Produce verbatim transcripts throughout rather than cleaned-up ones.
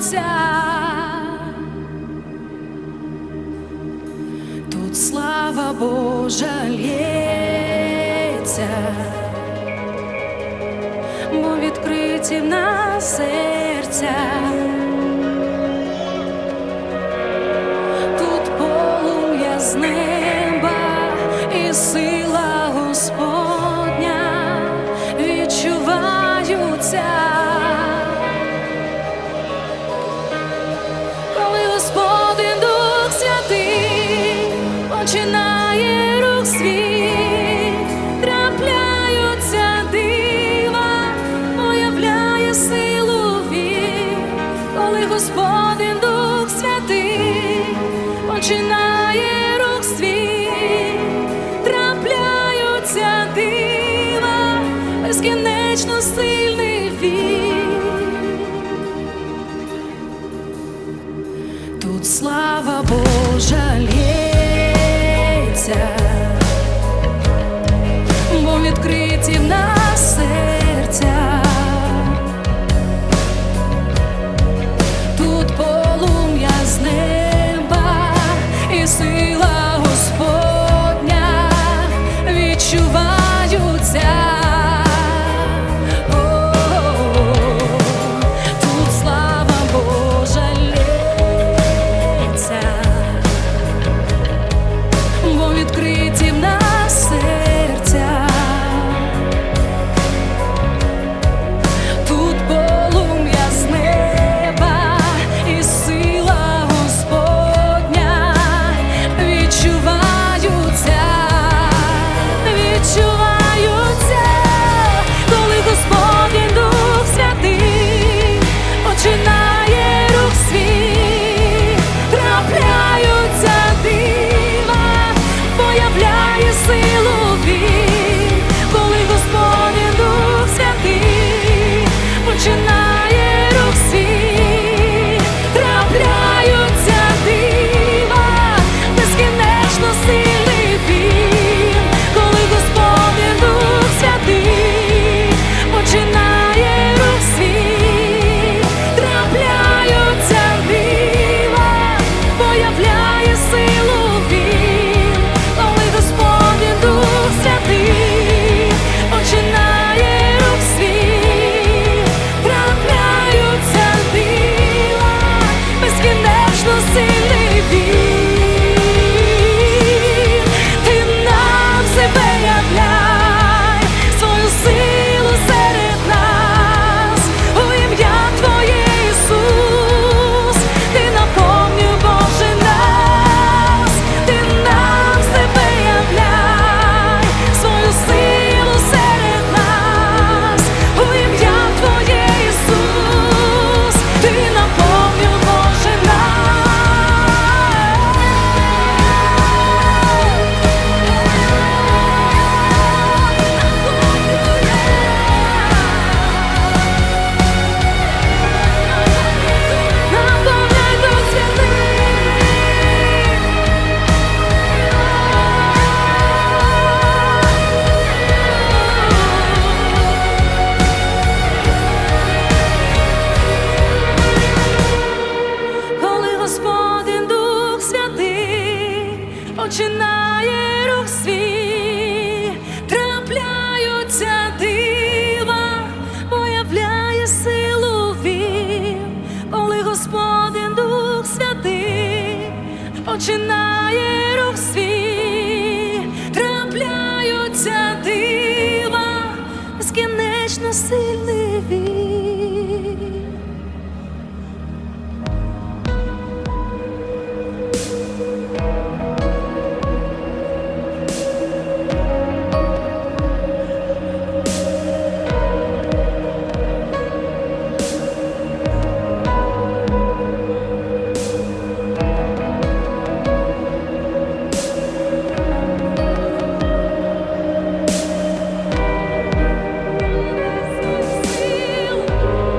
тут слава Божа лється, бо відкриті в нас серця. Тут полум'я з неба і сила Господня відчуваються. Коли Господень Дух Святий починає рух свій, трапляються дива, появляє силу Він. Коли Господень Дух Святий починає рух свій, трапляються дива, безкінечно сильний Він. Тут слава Божа лється, бо відкриті в нас серця. Тут полум'я з неба і сила Господня відчуваються. Тут слава Божа лється, бо відкриті в нас серця. Тут полум'я з неба і сила Господня відчуваються, відчуваються. Коли Господній Дух Святий починає рух свій, трапляються дива, появляє силу Він. Коли Господній Дух Святий починає рух свій, трапляються дива, безкінечно сильний Він. Коли Господній Дух Святий починає рух свій, трапляються дива, появляє силу Він. Коли Господній Дух Святий починає рух свій, трапляються дива, безкінечно сильний Він. Ти нам себе являй, свою силу серед нас, у ім'я Твоє Ісус. Ти наповнюй, Боже, нас, Ти нам себе являй, свою силу серед нас, у ім'я Твоє Ісус. Ти наповнюй, Боже, наповняй Дух Святий. Коли Господень Дух Святий починає рух свій, трапляються дива, появляє силу Він. Коли Господень Дух Святий починає рух свій, трапляються дива, безкінечно сильний Він. Сил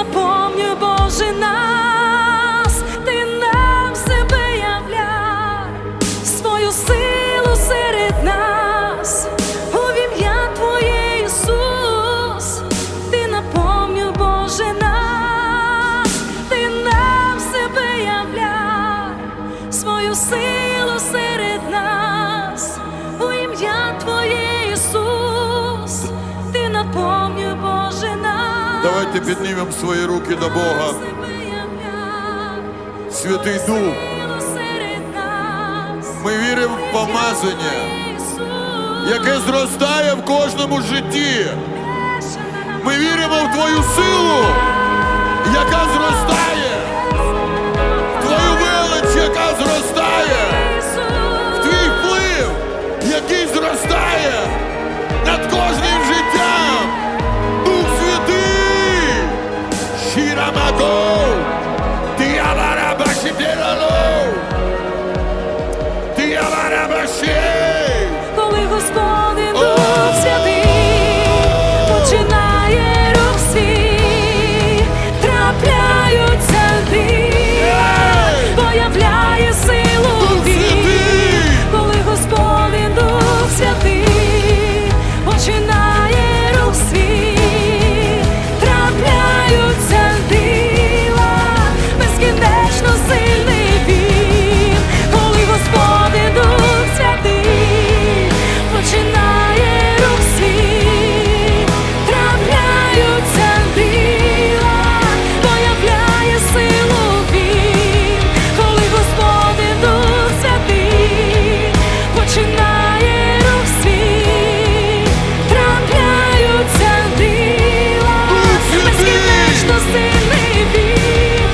наповнюй, Боже, нас, ти нам себе являй, свою силу серед нас, у ім'я Твоє, Ісус, ти наповнюй, Боже, нас, ти нам себе являй, свою силу серед нас, у ім'я Твоє, Ісус, ти наповнюй, Боже, нас. Давайте піднімемо свої руки до Бога. Святий Дух, ми віримо в помазання, яке зростає в кожному житті. Ми віримо в Твою силу, яка зростає, в Твою велич, яка зростає, в Твій вплив, який зростає над кожним життям. Дух Святий, Шірамаго, Тіаварабашідерало, Тіаварабашей. Коли Господь Дух Святий починає рух свій, трапляються дива, появляє силу Він. Коли Господь Дух Святий починає рух свій, трапляються дива, безкінечно сильний Він. Коли Господь Дух Святий починає рух свій, трапляються дива, появляє силу Він. Коли Господь Дух Святий починає рух свій, трапляються дива, безкінечно сильний Він.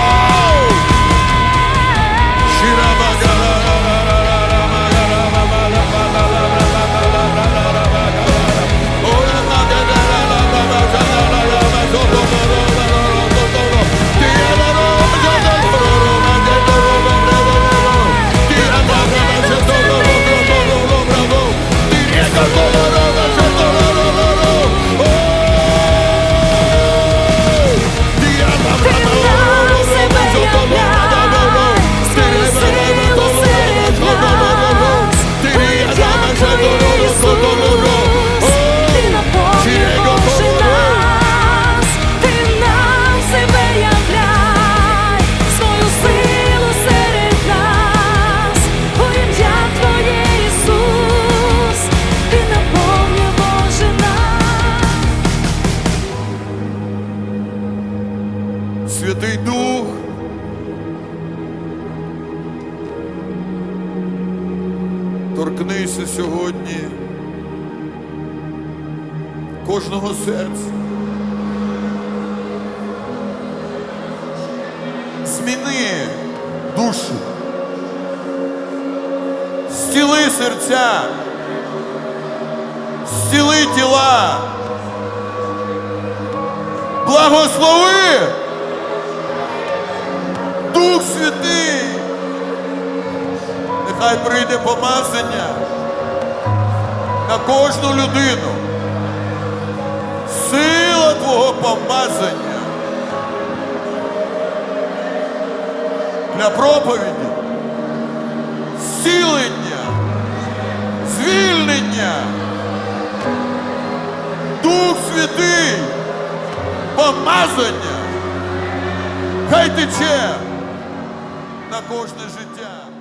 Святий Дух, торкнися сьогодні кожного серця. Зміни душу, зціли серця, зціли тіла, благослови, Дух Святий, нехай прийде помазання на кожну людину, сила Твого помазання для проповіді, зцілення, звільнення. Дух Святий, помазання, хай тече на кожне життя.